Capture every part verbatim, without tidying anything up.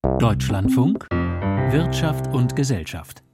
Deutschlandfunk Wirtschaft und Gesellschaft.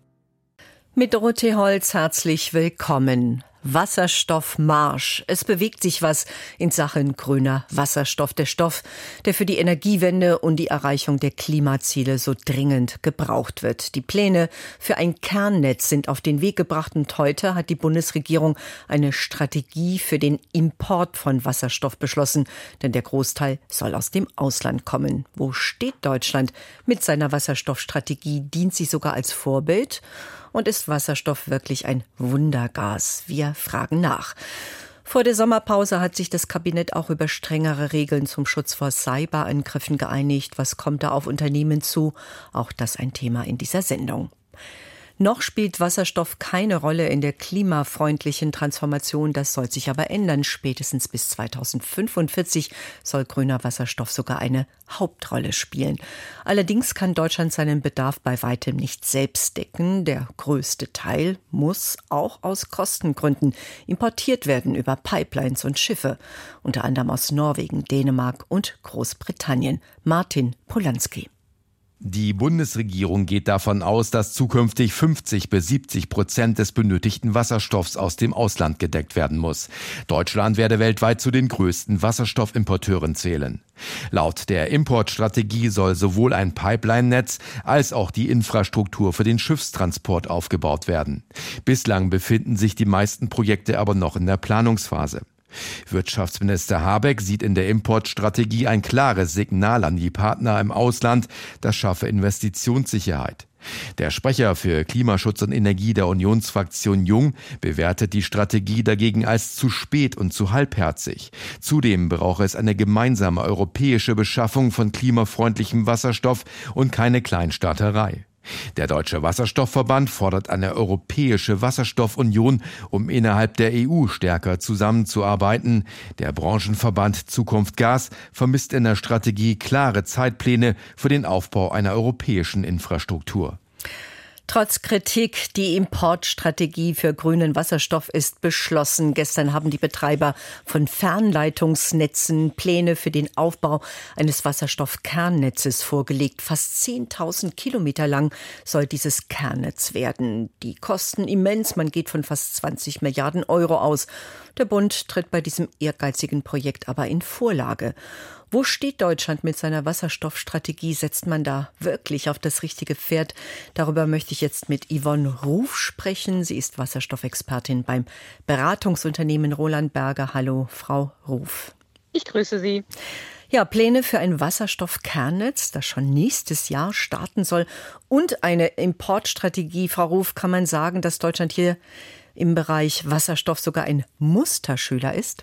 Mit Dorothee Holz herzlich willkommen. Wasserstoffmarsch. Es bewegt sich was in Sachen grüner Wasserstoff. Der Stoff, der für die Energiewende und die Erreichung der Klimaziele so dringend gebraucht wird. Die Pläne für ein Kernnetz sind auf den Weg gebracht und heute hat die Bundesregierung eine Strategie für den Import von Wasserstoff beschlossen. Denn der Großteil soll aus dem Ausland kommen. Wo steht Deutschland mit seiner Wasserstoffstrategie? Dient sie sogar als Vorbild? Und ist Wasserstoff wirklich ein Wundergas? Wir fragen nach. Vor der Sommerpause hat sich das Kabinett auch über strengere Regeln zum Schutz vor Cyberangriffen geeinigt. Was kommt da auf Unternehmen zu? Auch das ein Thema in dieser Sendung. Noch spielt Wasserstoff keine Rolle in der klimafreundlichen Transformation. Das soll sich aber ändern. Spätestens bis zweitausendfünfundvierzig soll grüner Wasserstoff sogar eine Hauptrolle spielen. Allerdings kann Deutschland seinen Bedarf bei weitem nicht selbst decken. Der größte Teil muss auch aus Kostengründen importiert werden über Pipelines und Schiffe. Unter anderem aus Norwegen, Dänemark und Großbritannien. Martin Polanski. Die Bundesregierung geht davon aus, dass zukünftig fünfzig bis siebzig Prozent des benötigten Wasserstoffs aus dem Ausland gedeckt werden muss. Deutschland werde weltweit zu den größten Wasserstoffimporteuren zählen. Laut der Importstrategie soll sowohl ein Pipeline-Netz als auch die Infrastruktur für den Schiffstransport aufgebaut werden. Bislang befinden sich die meisten Projekte aber noch in der Planungsphase. Wirtschaftsminister Habeck sieht in der Importstrategie ein klares Signal an die Partner im Ausland, das schaffe Investitionssicherheit. Der Sprecher für Klimaschutz und Energie der Unionsfraktion Jung bewertet die Strategie dagegen als zu spät und zu halbherzig. Zudem brauche es eine gemeinsame europäische Beschaffung von klimafreundlichem Wasserstoff und keine Kleinstaaterei. Der Deutsche Wasserstoffverband fordert eine europäische Wasserstoffunion, um innerhalb der E U stärker zusammenzuarbeiten. Der Branchenverband Zukunft Gas vermisst in der Strategie klare Zeitpläne für den Aufbau einer europäischen Infrastruktur. Trotz Kritik, die Importstrategie für grünen Wasserstoff ist beschlossen. Gestern haben die Betreiber von Fernleitungsnetzen Pläne für den Aufbau eines Wasserstoffkernnetzes vorgelegt. Fast zehntausend Kilometer lang soll dieses Kernnetz werden. Die Kosten immens, man geht von fast zwanzig Milliarden Euro aus. Der Bund tritt bei diesem ehrgeizigen Projekt aber in Vorlage. Wo steht Deutschland mit seiner Wasserstoffstrategie? Setzt man da wirklich auf das richtige Pferd? Darüber möchte ich jetzt mit Yvonne Ruf sprechen. Sie ist Wasserstoffexpertin beim Beratungsunternehmen Roland Berger. Hallo, Frau Ruf. Ich grüße Sie. Ja, Pläne für ein Wasserstoffkernnetz, das schon nächstes Jahr starten soll, und eine Importstrategie. Frau Ruf, kann man sagen, dass Deutschland hier im Bereich Wasserstoff sogar ein Musterschüler ist?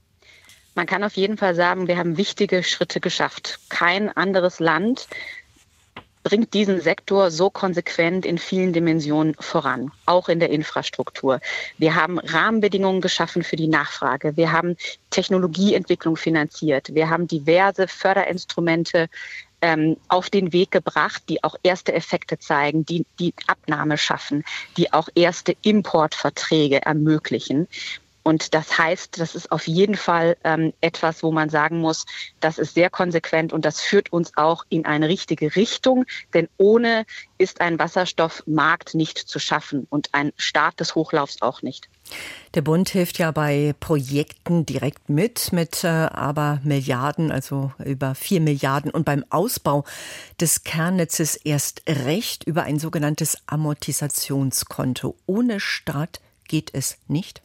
Man kann auf jeden Fall sagen, wir haben wichtige Schritte geschafft. Kein anderes Land bringt diesen Sektor so konsequent in vielen Dimensionen voran, auch in der Infrastruktur. Wir haben Rahmenbedingungen geschaffen für die Nachfrage. Wir haben Technologieentwicklung finanziert. Wir haben diverse Förderinstrumente ähm, auf den Weg gebracht, die auch erste Effekte zeigen, die die Abnahme schaffen, die auch erste Importverträge ermöglichen. Und das heißt, das ist auf jeden Fall ähm, etwas, wo man sagen muss, das ist sehr konsequent und das führt uns auch in eine richtige Richtung. Denn ohne ist ein Wasserstoffmarkt nicht zu schaffen und ein Start des Hochlaufs auch nicht. Der Bund hilft ja bei Projekten direkt mit, mit äh, aber Milliarden, also über vier Milliarden. Und beim Ausbau des Kernnetzes erst recht über ein sogenanntes Amortisationskonto. Ohne Staat geht es nicht?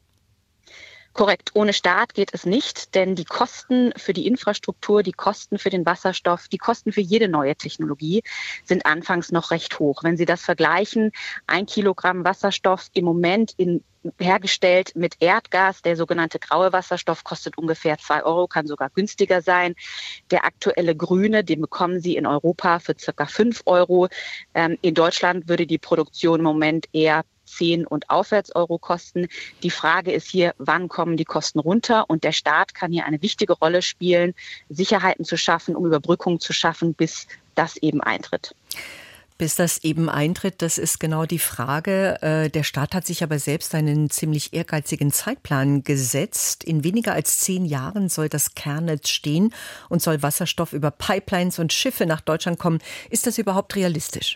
Korrekt, ohne Staat geht es nicht, denn die Kosten für die Infrastruktur, die Kosten für den Wasserstoff, die Kosten für jede neue Technologie sind anfangs noch recht hoch. Wenn Sie das vergleichen, ein Kilogramm Wasserstoff im Moment in hergestellt mit Erdgas, der sogenannte graue Wasserstoff kostet ungefähr zwei Euro, kann sogar günstiger sein. Der aktuelle grüne, den bekommen Sie in Europa für circa fünf Euro. Ähm, in Deutschland würde die Produktion im Moment eher zehn und aufwärts Euro kosten. Die Frage ist hier, wann kommen die Kosten runter? Und der Staat kann hier eine wichtige Rolle spielen, Sicherheiten zu schaffen, um Überbrückung zu schaffen, bis das eben eintritt. Bis das eben eintritt, das ist genau die Frage. Der Staat hat sich aber selbst einen ziemlich ehrgeizigen Zeitplan gesetzt. In weniger als zehn Jahren soll das Kernnetz stehen und soll Wasserstoff über Pipelines und Schiffe nach Deutschland kommen. Ist das überhaupt realistisch?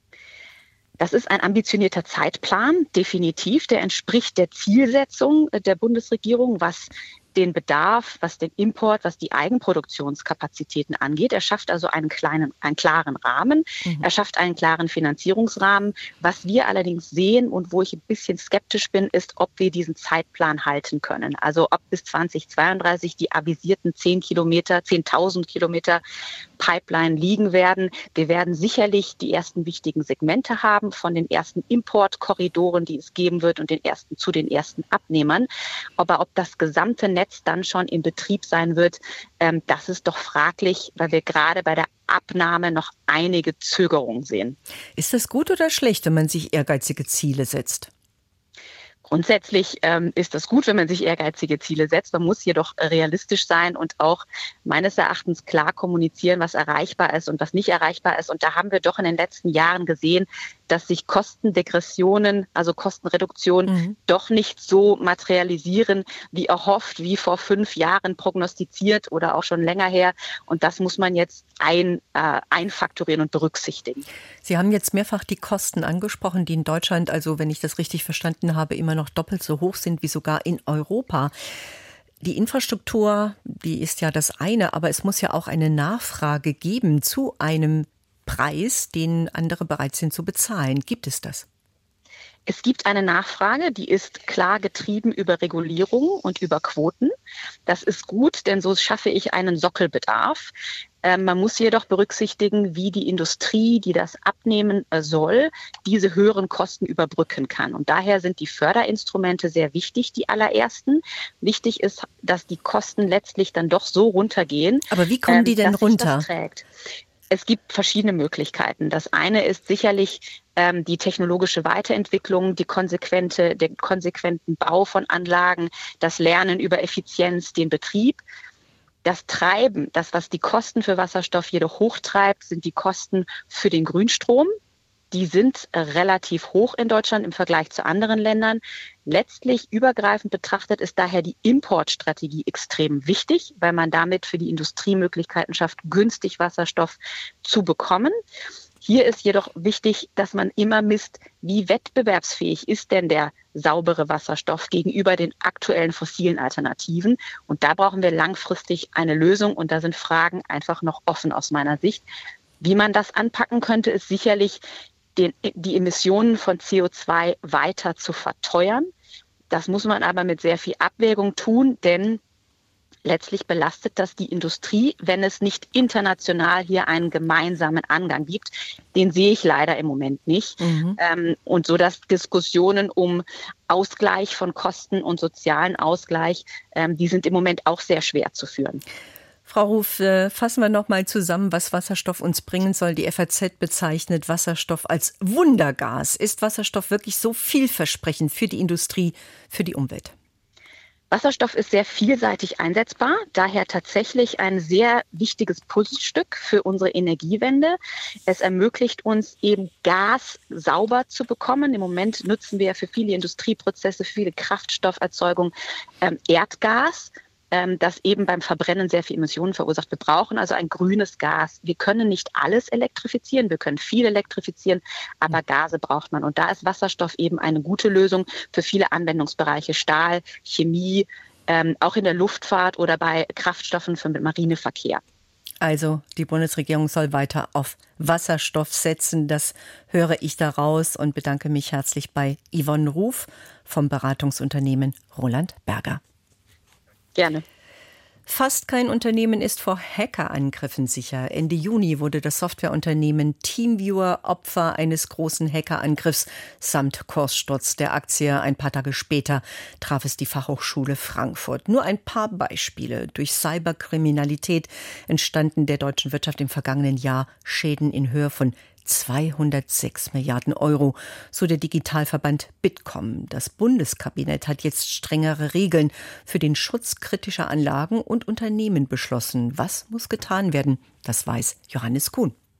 Das ist ein ambitionierter Zeitplan, definitiv. Der entspricht der Zielsetzung der Bundesregierung, was den Bedarf, was den Import, was die Eigenproduktionskapazitäten angeht. Er schafft also einen kleinen, einen klaren Rahmen. Mhm. Er schafft einen klaren Finanzierungsrahmen. Was wir allerdings sehen und wo ich ein bisschen skeptisch bin, ist, ob wir diesen Zeitplan halten können. Also ob bis zweitausendzweiunddreißig die avisierten zehn Kilometer, zehntausend Kilometer Pipeline liegen werden. Wir werden sicherlich die ersten wichtigen Segmente haben von den ersten Importkorridoren, die es geben wird und den ersten zu den ersten Abnehmern. Aber ob das gesamte Netz dann schon in Betrieb sein wird, ähm, das ist doch fraglich, weil wir gerade bei der Abnahme noch einige Zögerungen sehen. Ist das gut oder schlecht, wenn man sich ehrgeizige Ziele setzt? Grundsätzlich ähm, ist das gut, wenn man sich ehrgeizige Ziele setzt. Man muss jedoch realistisch sein und auch meines Erachtens klar kommunizieren, was erreichbar ist und was nicht erreichbar ist. Und da haben wir doch in den letzten Jahren gesehen, dass sich Kostendegressionen, also Kostenreduktionen, mhm. doch nicht so materialisieren, wie erhofft, wie vor fünf Jahren prognostiziert oder auch schon länger her. Und das muss man jetzt ein, äh, einfaktorieren und berücksichtigen. Sie haben jetzt mehrfach die Kosten angesprochen, die in Deutschland, also wenn ich das richtig verstanden habe, immer noch doppelt so hoch sind wie sogar in Europa. Die Infrastruktur, die ist ja das eine, aber es muss ja auch eine Nachfrage geben zu einem Preis, den andere bereit sind zu bezahlen. Gibt es das? Es gibt eine Nachfrage, die ist klar getrieben über Regulierung und über Quoten. Das ist gut, denn so schaffe ich einen Sockelbedarf. Ähm, man muss jedoch berücksichtigen, wie die Industrie, die das abnehmen soll, diese höheren Kosten überbrücken kann. Und daher sind die Förderinstrumente sehr wichtig, die allerersten. Wichtig ist, dass die Kosten letztlich dann doch so runtergehen. Aber wie kommen die denn dass runter? Sich das trägt. Es gibt verschiedene Möglichkeiten. Das eine ist sicherlich ähm, die technologische Weiterentwicklung, die konsequente, den konsequenten Bau von Anlagen, das Lernen über Effizienz, den Betrieb. Das Treiben, das, was die Kosten für Wasserstoff jedoch hochtreibt, sind die Kosten für den Grünstrom. Die sind relativ hoch in Deutschland im Vergleich zu anderen Ländern. Letztlich übergreifend betrachtet ist daher die Importstrategie extrem wichtig, weil man damit für die Industrie Möglichkeiten schafft, günstig Wasserstoff zu bekommen. Hier ist jedoch wichtig, dass man immer misst, wie wettbewerbsfähig ist denn der saubere Wasserstoff gegenüber den aktuellen fossilen Alternativen. Und da brauchen wir langfristig eine Lösung. Und da sind Fragen einfach noch offen aus meiner Sicht. Wie man das anpacken könnte, ist sicherlich Den, die Emissionen von C O zwei weiter zu verteuern. Das muss man aber mit sehr viel Abwägung tun, denn letztlich belastet das die Industrie, wenn es nicht international hier einen gemeinsamen Angang gibt. Den sehe ich leider im Moment nicht. Mhm. Ähm, und so dass Diskussionen um Ausgleich von Kosten und sozialen Ausgleich, ähm, die sind im Moment auch sehr schwer zu führen. Frau Ruf, fassen wir noch mal zusammen, was Wasserstoff uns bringen soll. Die F A Z bezeichnet Wasserstoff als Wundergas. Ist Wasserstoff wirklich so vielversprechend für die Industrie, für die Umwelt? Wasserstoff ist sehr vielseitig einsetzbar, daher tatsächlich ein sehr wichtiges Puzzlestück für unsere Energiewende. Es ermöglicht uns eben Gas sauber zu bekommen. Im Moment nutzen wir für viele Industrieprozesse, für viele Kraftstofferzeugung ähm, Erdgas, das eben beim Verbrennen sehr viel Emissionen verursacht. Wir brauchen also ein grünes Gas. Wir können nicht alles elektrifizieren, wir können viel elektrifizieren, aber Gase braucht man. Und da ist Wasserstoff eben eine gute Lösung für viele Anwendungsbereiche, Stahl, Chemie, ähm, auch in der Luftfahrt oder bei Kraftstoffen für den Marineverkehr. Also die Bundesregierung soll weiter auf Wasserstoff setzen. Das höre ich daraus und bedanke mich herzlich bei Yvonne Ruf vom Beratungsunternehmen Roland Berger. Gerne. Fast kein Unternehmen ist vor Hackerangriffen sicher. Ende Juni wurde das Softwareunternehmen TeamViewer Opfer eines großen Hackerangriffs samt Kurssturz der Aktie. Ein paar Tage später traf es die Fachhochschule Frankfurt. Nur ein paar Beispiele. Durch Cyberkriminalität entstanden der deutschen Wirtschaft im vergangenen Jahr Schäden in Höhe von zweihundertsechs Milliarden Euro, so der Digitalverband Bitkom. Das Bundeskabinett hat jetzt strengere Regeln für den Schutz kritischer Anlagen und Unternehmen beschlossen. Was muss getan werden? Das weiß Johannes Kuhn.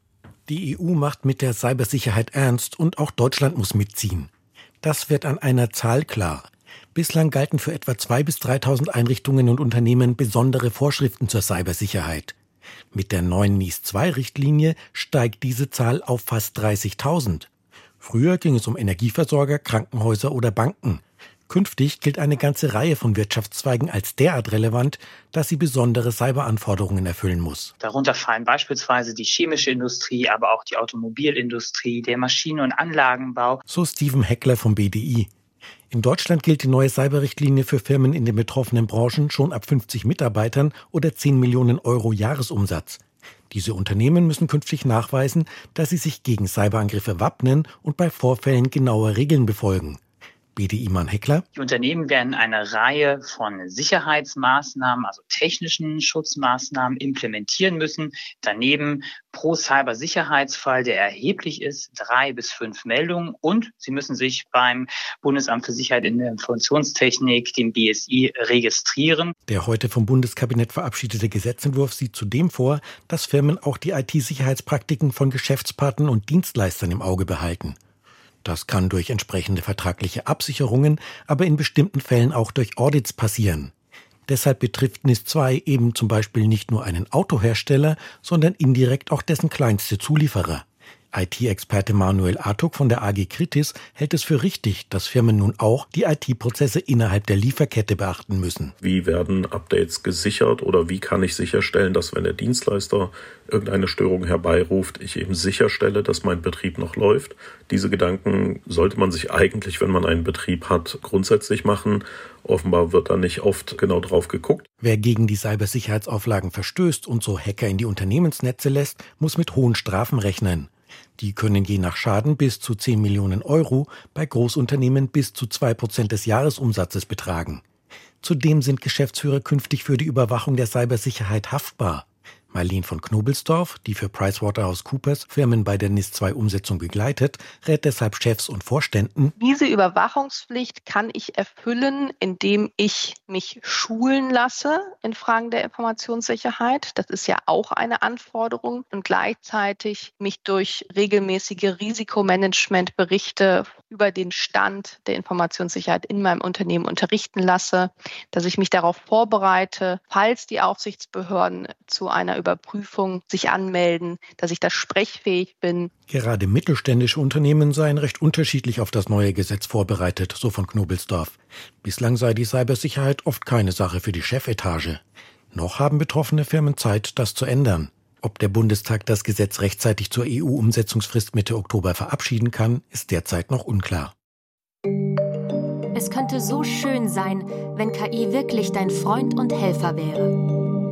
Die E U macht mit der Cybersicherheit ernst und auch Deutschland muss mitziehen. Das wird an einer Zahl klar. Bislang galten für etwa zweitausend bis dreitausend Einrichtungen und Unternehmen besondere Vorschriften zur Cybersicherheit. Mit der neuen N I S zwei Richtlinie steigt diese Zahl auf fast dreißigtausend. Früher ging es um Energieversorger, Krankenhäuser oder Banken. Künftig gilt eine ganze Reihe von Wirtschaftszweigen als derart relevant, dass sie besondere Cyberanforderungen erfüllen muss. Darunter fallen beispielsweise die chemische Industrie, aber auch die Automobilindustrie, der Maschinen- und Anlagenbau. So Steven Heckler vom B D I. In Deutschland gilt die neue Cyberrichtlinie für Firmen in den betroffenen Branchen schon ab fünfzig Mitarbeitern oder zehn Millionen Euro Jahresumsatz. Diese Unternehmen müssen künftig nachweisen, dass sie sich gegen Cyberangriffe wappnen und bei Vorfällen genaue Regeln befolgen. B D I-Mann Heckler. Die Unternehmen werden eine Reihe von Sicherheitsmaßnahmen, also technischen Schutzmaßnahmen implementieren müssen. Daneben pro Cybersicherheitsfall, der erheblich ist, drei bis fünf Meldungen. Und sie müssen sich beim Bundesamt für Sicherheit in der Informationstechnik, dem B S I, registrieren. Der heute vom Bundeskabinett verabschiedete Gesetzentwurf sieht zudem vor, dass Firmen auch die I T-Sicherheitspraktiken von Geschäftspartnern und Dienstleistern im Auge behalten. Das kann durch entsprechende vertragliche Absicherungen, aber in bestimmten Fällen auch durch Audits passieren. Deshalb betrifft N I S zwei eben zum Beispiel nicht nur einen Autohersteller, sondern indirekt auch dessen kleinste Zulieferer. I T-Experte Manuel Artuk von der A G Kritis hält es für richtig, dass Firmen nun auch die I T-Prozesse innerhalb der Lieferkette beachten müssen. Wie werden Updates gesichert oder wie kann ich sicherstellen, dass wenn der Dienstleister irgendeine Störung herbeiruft, ich eben sicherstelle, dass mein Betrieb noch läuft. Diese Gedanken sollte man sich eigentlich, wenn man einen Betrieb hat, grundsätzlich machen. Offenbar wird da nicht oft genau drauf geguckt. Wer gegen die Cybersicherheitsauflagen verstößt und so Hacker in die Unternehmensnetze lässt, muss mit hohen Strafen rechnen. Die können je nach Schaden bis zu zehn Millionen Euro, bei Großunternehmen bis zu zwei Prozent des Jahresumsatzes betragen. Zudem sind Geschäftsführer künftig für die Überwachung der Cybersicherheit haftbar. Marlene von Knobelsdorf, die für PricewaterhouseCoopers Firmen bei der N I S zwei Umsetzung begleitet, rät deshalb Chefs und Vorständen: Diese Überwachungspflicht kann ich erfüllen, indem ich mich schulen lasse in Fragen der Informationssicherheit. Das ist ja auch eine Anforderung. Und gleichzeitig mich durch regelmäßige Risikomanagementberichte über den Stand der Informationssicherheit in meinem Unternehmen unterrichten lasse, dass ich mich darauf vorbereite, falls die Aufsichtsbehörden zu einer Überprüfung sich anmelden, dass ich da sprechfähig bin. Gerade mittelständische Unternehmen seien recht unterschiedlich auf das neue Gesetz vorbereitet, so von Knobelsdorf. Bislang sei die Cybersicherheit oft keine Sache für die Chefetage. Noch haben betroffene Firmen Zeit, das zu ändern. Ob der Bundestag das Gesetz rechtzeitig zur E U-Umsetzungsfrist Mitte Oktober verabschieden kann, ist derzeit noch unklar. Es könnte so schön sein, wenn K I wirklich dein Freund und Helfer wäre.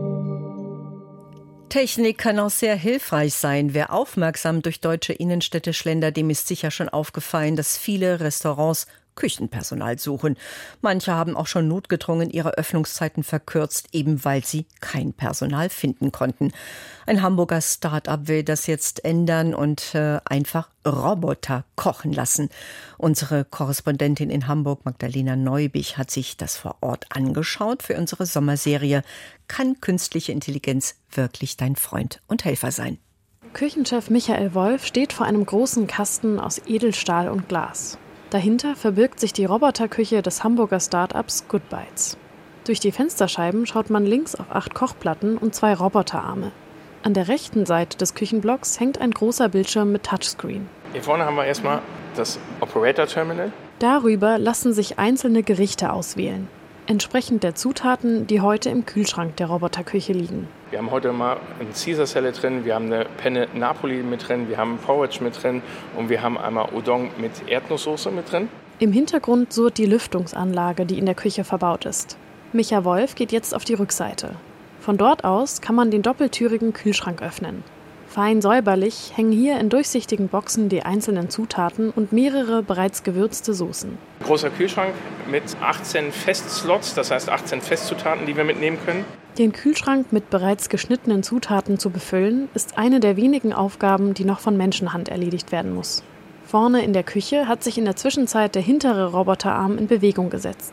Technik kann auch sehr hilfreich sein. Wer aufmerksam durch deutsche Innenstädte schlendert, dem ist sicher schon aufgefallen, dass viele Restaurants Küchenpersonal suchen. Manche haben auch schon notgedrungen ihre Öffnungszeiten verkürzt, eben weil sie kein Personal finden konnten. Ein Hamburger Start-up will das jetzt ändern und äh, einfach Roboter kochen lassen. Unsere Korrespondentin in Hamburg, Magdalena Neubich, hat sich das vor Ort angeschaut für unsere Sommerserie Kann künstliche Intelligenz wirklich dein Freund und Helfer sein? Küchenchef Michael Wolf steht vor einem großen Kasten aus Edelstahl und Glas. Dahinter verbirgt sich die Roboterküche des Hamburger Start-ups Good Bites. Durch die Fensterscheiben schaut man links auf acht Kochplatten und zwei Roboterarme. An der rechten Seite des Küchenblocks hängt ein großer Bildschirm mit Touchscreen. Hier vorne haben wir erstmal das Operator Terminal. Darüber lassen sich einzelne Gerichte auswählen, entsprechend der Zutaten, die heute im Kühlschrank der Roboterküche liegen. Wir haben heute mal ein Caesar Salad drin, wir haben eine Penne Napoli mit drin, wir haben Porridge mit drin und wir haben einmal Udon mit Erdnusssoße mit drin. Im Hintergrund surrt die Lüftungsanlage, die in der Küche verbaut ist. Micha Wolf geht jetzt auf die Rückseite. Von dort aus kann man den doppeltürigen Kühlschrank öffnen. Fein säuberlich hängen hier in durchsichtigen Boxen die einzelnen Zutaten und mehrere bereits gewürzte Soßen. Großer Kühlschrank mit achtzehn Festslots, das heißt achtzehn Festzutaten, die wir mitnehmen können. Den Kühlschrank mit bereits geschnittenen Zutaten zu befüllen, ist eine der wenigen Aufgaben, die noch von Menschenhand erledigt werden muss. Vorne in der Küche hat sich in der Zwischenzeit der hintere Roboterarm in Bewegung gesetzt.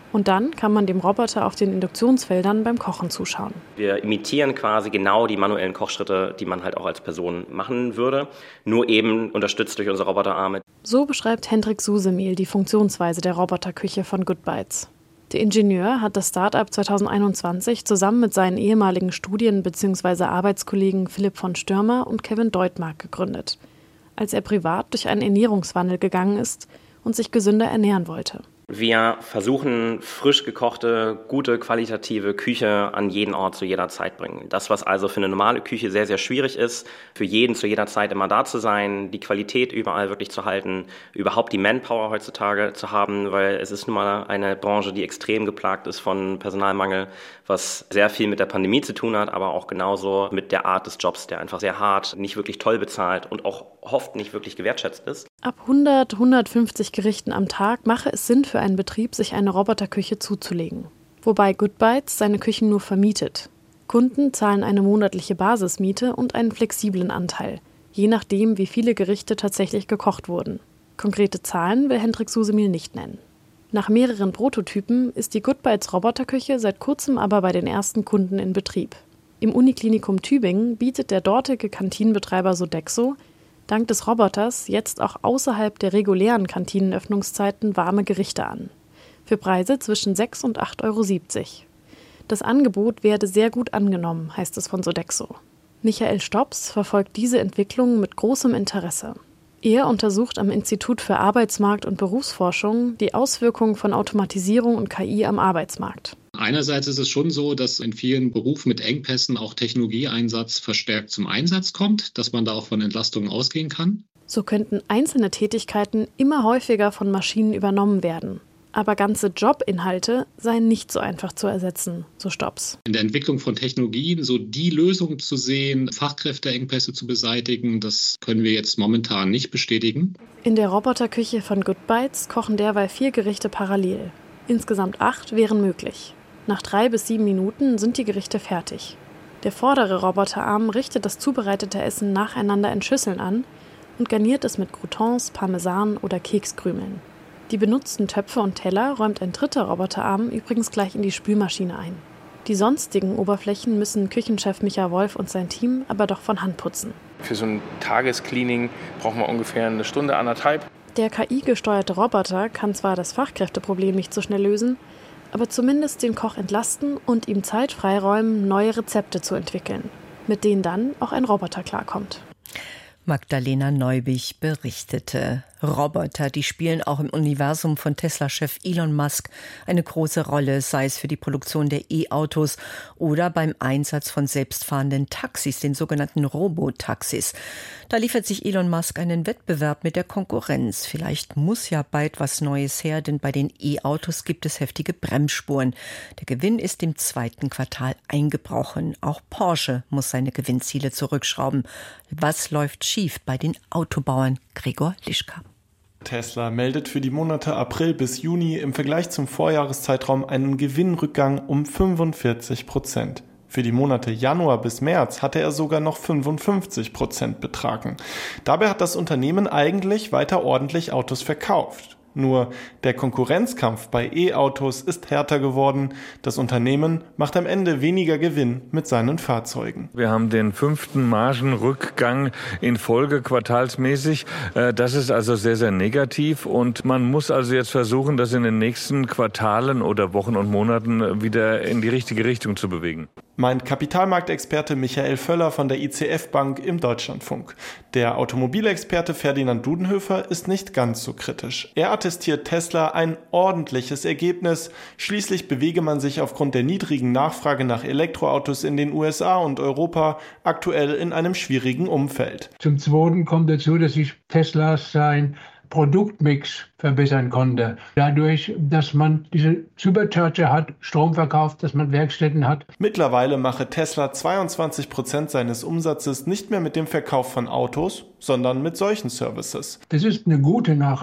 Und dann kann man dem Roboter auf den Induktionsfeldern beim Kochen zuschauen. Wir imitieren quasi genau die manuellen Kochschritte, die man halt auch als Person machen würde, nur eben unterstützt durch unsere Roboterarme. So beschreibt Hendrik Susemehl die Funktionsweise der Roboterküche von Goodbites. Der Ingenieur hat das Start-up zweitausendeinundzwanzig zusammen mit seinen ehemaligen Studien- bzw. Arbeitskollegen Philipp von Stürmer und Kevin Deutmark gegründet, als er privat durch einen Ernährungswandel gegangen ist und sich gesünder ernähren wollte. Wir versuchen, frisch gekochte, gute, qualitative Küche an jeden Ort zu jeder Zeit bringen. Das, was also für eine normale Küche sehr, sehr schwierig ist, für jeden zu jeder Zeit immer da zu sein, die Qualität überall wirklich zu halten, überhaupt die Manpower heutzutage zu haben, weil es ist nun mal eine Branche, die extrem geplagt ist von Personalmangel, was sehr viel mit der Pandemie zu tun hat, aber auch genauso mit der Art des Jobs, der einfach sehr hart, nicht wirklich toll bezahlt und auch oft nicht wirklich gewertschätzt ist. Ab hundert, hundertfünfzig Gerichten am Tag mache es Sinn für einen Betrieb, sich eine Roboterküche zuzulegen. Wobei Goodbites seine Küchen nur vermietet. Kunden zahlen eine monatliche Basismiete und einen flexiblen Anteil, je nachdem, wie viele Gerichte tatsächlich gekocht wurden. Konkrete Zahlen will Hendrik Susemehl nicht nennen. Nach mehreren Prototypen ist die Goodbites Roboterküche seit kurzem aber bei den ersten Kunden in Betrieb. Im Uniklinikum Tübingen bietet der dortige Kantinenbetreiber Sodexo dank des Roboters jetzt auch außerhalb der regulären Kantinenöffnungszeiten warme Gerichte an. Für Preise zwischen sechs und acht Euro siebzig. Das Angebot werde sehr gut angenommen, heißt es von Sodexo. Michael Stops verfolgt diese Entwicklung mit großem Interesse. Er untersucht am Institut für Arbeitsmarkt- und Berufsforschung die Auswirkungen von Automatisierung und K I am Arbeitsmarkt. Einerseits ist es schon so, dass in vielen Berufen mit Engpässen auch Technologieeinsatz verstärkt zum Einsatz kommt, dass man da auch von Entlastungen ausgehen kann. So könnten einzelne Tätigkeiten immer häufiger von Maschinen übernommen werden. Aber ganze Jobinhalte seien nicht so einfach zu ersetzen, so Stops. In der Entwicklung von Technologien so die Lösung zu sehen, Fachkräfteengpässe zu beseitigen, das können wir jetzt momentan nicht bestätigen. In der Roboterküche von Goodbites kochen derweil vier Gerichte parallel. Insgesamt acht wären möglich. Nach drei bis sieben Minuten sind die Gerichte fertig. Der vordere Roboterarm richtet das zubereitete Essen nacheinander in Schüsseln an und garniert es mit Croutons, Parmesan oder Kekskrümeln. Die benutzten Töpfe und Teller räumt ein dritter Roboterarm übrigens gleich in die Spülmaschine ein. Die sonstigen Oberflächen müssen Küchenchef Micha Wolf und sein Team aber doch von Hand putzen. Für so ein Tagescleaning brauchen wir ungefähr eine Stunde, anderthalb. Der K I-gesteuerte Roboter kann zwar das Fachkräfteproblem nicht so schnell lösen, aber zumindest den Koch entlasten und ihm Zeit freiräumen, neue Rezepte zu entwickeln, mit denen dann auch ein Roboter klarkommt. Magdalena Neubich berichtete. Roboter, die spielen auch im Universum von Tesla-Chef Elon Musk eine große Rolle, sei es für die Produktion der E-Autos oder beim Einsatz von selbstfahrenden Taxis, den sogenannten Robotaxis. Da liefert sich Elon Musk einen Wettbewerb mit der Konkurrenz. Vielleicht muss ja bald was Neues her, denn bei den E-Autos gibt es heftige Bremsspuren. Der Gewinn ist im zweiten Quartal eingebrochen. Auch Porsche muss seine Gewinnziele zurückschrauben. Was läuft schief bei den Autobauern? Gregor Lischka. Tesla meldet für die Monate April bis Juni im Vergleich zum Vorjahreszeitraum einen Gewinnrückgang um fünfundvierzig Prozent. Für die Monate Januar bis März hatte er sogar noch fünfundfünfzig Prozent betragen. Dabei hat das Unternehmen eigentlich weiter ordentlich Autos verkauft. Nur der Konkurrenzkampf bei E-Autos ist härter geworden. Das Unternehmen macht am Ende weniger Gewinn mit seinen Fahrzeugen. Wir haben den fünften Margenrückgang in Folge quartalsmäßig. Das ist also sehr, sehr negativ. Und man muss also jetzt versuchen, das in den nächsten Quartalen oder Wochen und Monaten wieder in die richtige Richtung zu bewegen. Meint Kapitalmarktexperte Michael Völler von der I C F Bank im Deutschlandfunk. Der Automobilexperte Ferdinand Dudenhöfer ist nicht ganz so kritisch. Er attestiert Tesla ein ordentliches Ergebnis. Schließlich bewege man sich aufgrund der niedrigen Nachfrage nach Elektroautos in den U S A und Europa aktuell in einem schwierigen Umfeld. Zum Zweiten kommt dazu, dass sich Tesla sein Produktmix verbessern konnte. Dadurch, dass man diese Supercharger hat, Strom verkauft, dass man Werkstätten hat. Mittlerweile mache Tesla zweiundzwanzig Prozent seines Umsatzes nicht mehr mit dem Verkauf von Autos, sondern mit solchen Services. Das ist eine gute Nachricht,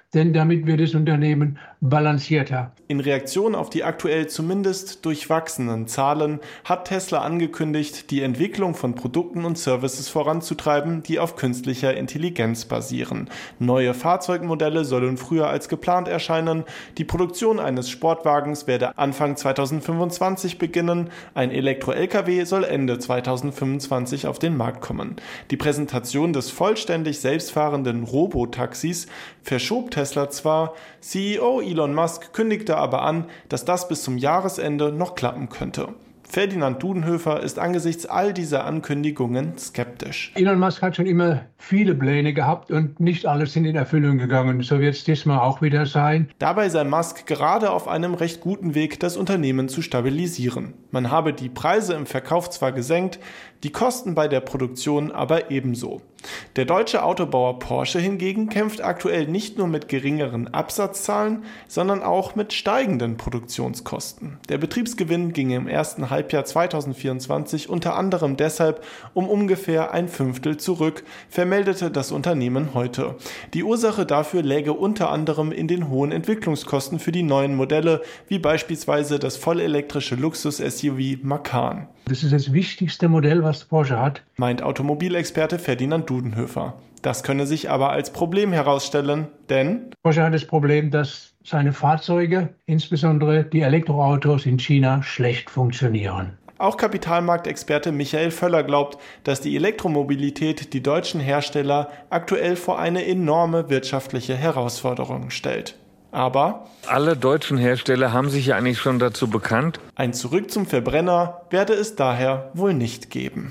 denn damit wird das Unternehmen balancierter. In Reaktion auf die aktuell zumindest durchwachsenen Zahlen hat Tesla angekündigt, die Entwicklung von Produkten und Services voranzutreiben, die auf künstlicher Intelligenz basieren. Neue Fahrzeugmodelle sollen früher als geplant erscheinen. Die Produktion eines Sportwagens werde Anfang zweitausendfünfundzwanzig beginnen. Ein Elektro-L K W soll Ende zweitausendfünfundzwanzig auf den Markt kommen. Die Präsentation des vollständig selbstfahrenden Robotaxis verschob Tesla zwar, C E O Elon Musk kündigte aber an, dass das bis zum Jahresende noch klappen könnte. Ferdinand Dudenhöfer ist angesichts all dieser Ankündigungen skeptisch. Elon Musk hat schon immer viele Pläne gehabt und nicht alles sind in Erfüllung gegangen. So wird es diesmal auch wieder sein. Dabei sei Musk gerade auf einem recht guten Weg, das Unternehmen zu stabilisieren. Man habe die Preise im Verkauf zwar gesenkt, die Kosten bei der Produktion aber ebenso. Der deutsche Autobauer Porsche hingegen kämpft aktuell nicht nur mit geringeren Absatzzahlen, sondern auch mit steigenden Produktionskosten. Der Betriebsgewinn ging im ersten Halbjahr zweitausendvierundzwanzig unter anderem deshalb um ungefähr ein Fünftel zurück, vermeldete das Unternehmen heute. Die Ursache dafür läge unter anderem in den hohen Entwicklungskosten für die neuen Modelle, wie beispielsweise das vollelektrische Luxus-S U V Macan. Das ist das wichtigste Modell, was Porsche hat, meint Automobilexperte Ferdinand Dudenhöfer. Das könne sich aber als Problem herausstellen, denn Porsche hat das Problem, dass seine Fahrzeuge, insbesondere die Elektroautos in China, schlecht funktionieren. Auch Kapitalmarktexperte Michael Völler glaubt, dass die Elektromobilität die deutschen Hersteller aktuell vor eine enorme wirtschaftliche Herausforderung stellt. Aber alle deutschen Hersteller haben sich ja eigentlich schon dazu bekannt. Ein Zurück zum Verbrenner werde es daher wohl nicht geben.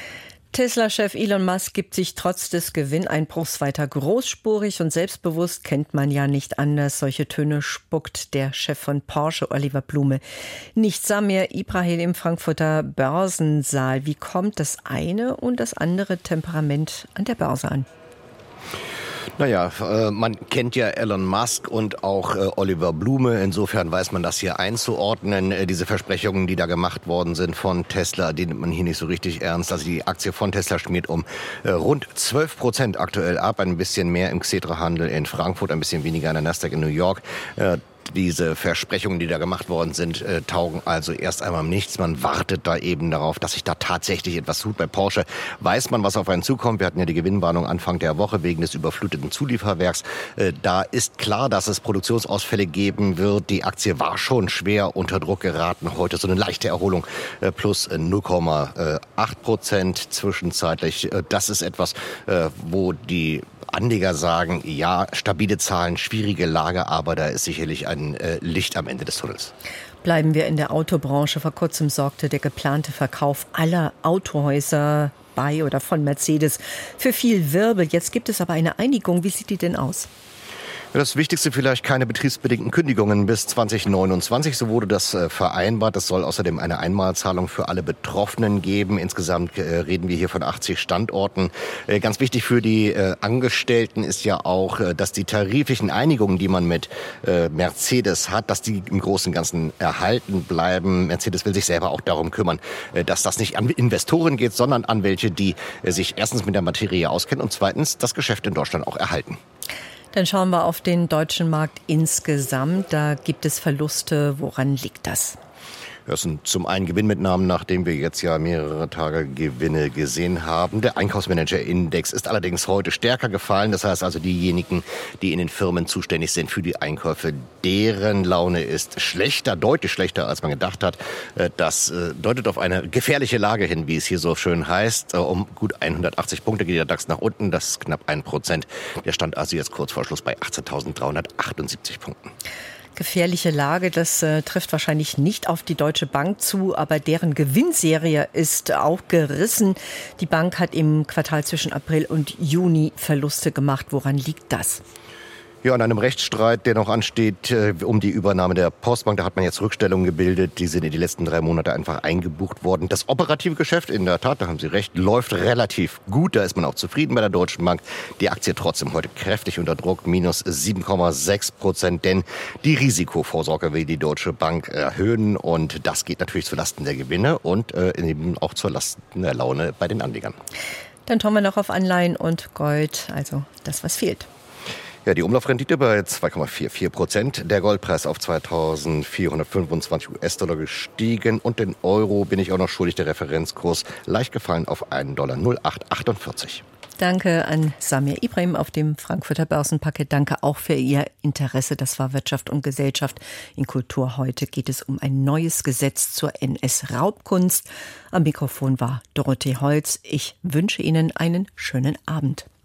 Tesla-Chef Elon Musk gibt sich trotz des Gewinneinbruchs weiter großspurig und selbstbewusst, kennt man ja nicht anders. Solche Töne spuckt der Chef von Porsche, Oliver Blume. Nicht Samir Ibrahim im Frankfurter Börsensaal. Wie kommt das eine und das andere Temperament an der Börse an? Naja, äh, man kennt ja Elon Musk und auch äh, Oliver Blume. Insofern weiß man das hier einzuordnen. Äh, diese Versprechungen, die da gemacht worden sind von Tesla, die nimmt man hier nicht so richtig ernst. Also die Aktie von Tesla schmiert um äh, rund zwölf Prozent aktuell ab. Ein bisschen mehr im Xetra-Handel in Frankfurt, ein bisschen weniger in der Nasdaq in New York. Äh, Diese Versprechungen, die da gemacht worden sind, äh, taugen also erst einmal nichts. Man wartet da eben darauf, dass sich da tatsächlich etwas tut. Bei Porsche weiß man, was auf einen zukommt. Wir hatten ja die Gewinnwarnung Anfang der Woche wegen des überfluteten Zulieferwerks. Äh, da ist klar, dass es Produktionsausfälle geben wird. Die Aktie war schon schwer unter Druck geraten. Heute so eine leichte Erholung, äh, plus null Komma acht Prozent zwischenzeitlich. Äh, das ist etwas, äh, wo die Anleger sagen, ja, stabile Zahlen, schwierige Lage, aber da ist sicherlich ein äh, Licht am Ende des Tunnels. Bleiben wir in der Autobranche. Vor kurzem sorgte der geplante Verkauf aller Autohäuser bei oder von Mercedes für viel Wirbel. Jetzt gibt es aber eine Einigung. Wie sieht die denn aus? Das Wichtigste vielleicht keine betriebsbedingten Kündigungen bis zwanzig neunundzwanzig. So wurde das äh, vereinbart. Es soll außerdem eine Einmalzahlung für alle Betroffenen geben. Insgesamt äh, reden wir hier von achtzig Standorten. Äh, ganz wichtig für die äh, Angestellten ist ja auch, äh, dass die tariflichen Einigungen, die man mit äh, Mercedes hat, dass die im Großen und Ganzen erhalten bleiben. Mercedes will sich selber auch darum kümmern, äh, dass das nicht an Investoren geht, sondern an welche, die äh, sich erstens mit der Materie auskennen und zweitens das Geschäft in Deutschland auch erhalten. Dann schauen wir auf den deutschen Markt insgesamt. Da gibt es Verluste. Woran liegt das? Das sind zum einen Gewinnmitnahmen, nachdem wir jetzt ja mehrere Tage Gewinne gesehen haben. Der Einkaufsmanager-Index ist allerdings heute stärker gefallen. Das heißt also, diejenigen, die in den Firmen zuständig sind für die Einkäufe, deren Laune ist schlechter, deutlich schlechter, als man gedacht hat. Das deutet auf eine gefährliche Lage hin, wie es hier so schön heißt. Um gut hundertachtzig Punkte geht der DAX nach unten. Das ist knapp ein Prozent. Der stand also jetzt kurz vor Schluss bei achtzehntausenddreihundertachtundsiebzig Punkten. Gefährliche Lage, das äh, trifft wahrscheinlich nicht auf die Deutsche Bank zu, aber deren Gewinnserie ist auch gerissen. Die Bank hat im Quartal zwischen April und Juni Verluste gemacht. Woran liegt das? Ja, an einem Rechtsstreit, der noch ansteht, äh, um die Übernahme der Postbank, da hat man jetzt Rückstellungen gebildet. Die sind in die letzten drei Monate einfach eingebucht worden. Das operative Geschäft, in der Tat, da haben Sie recht, läuft relativ gut. Da ist man auch zufrieden bei der Deutschen Bank. Die Aktie trotzdem heute kräftig unter Druck, minus sieben Komma sechs Prozent. Denn die Risikovorsorge will die Deutsche Bank erhöhen. Und das geht natürlich zulasten der Gewinne und äh, eben auch zulasten der Laune bei den Anlegern. Dann schauen wir noch auf Anleihen und Gold, also das, was fehlt. Ja, die Umlaufrendite bei zwei Komma vierundvierzig Prozent. Der Goldpreis auf zweitausendvierhundertfünfundzwanzig U S-Dollar gestiegen. Und den Euro bin ich auch noch schuldig. Der Referenzkurs leicht gefallen auf einen Dollar null Komma acht achtundvierzig. Danke an Samir Ibrahim auf dem Frankfurter Börsenparkett. Danke auch für Ihr Interesse. Das war Wirtschaft und Gesellschaft. In Kultur heute geht es um ein neues Gesetz zur N S-Raubkunst. Am Mikrofon war Dorothee Holz. Ich wünsche Ihnen einen schönen Abend.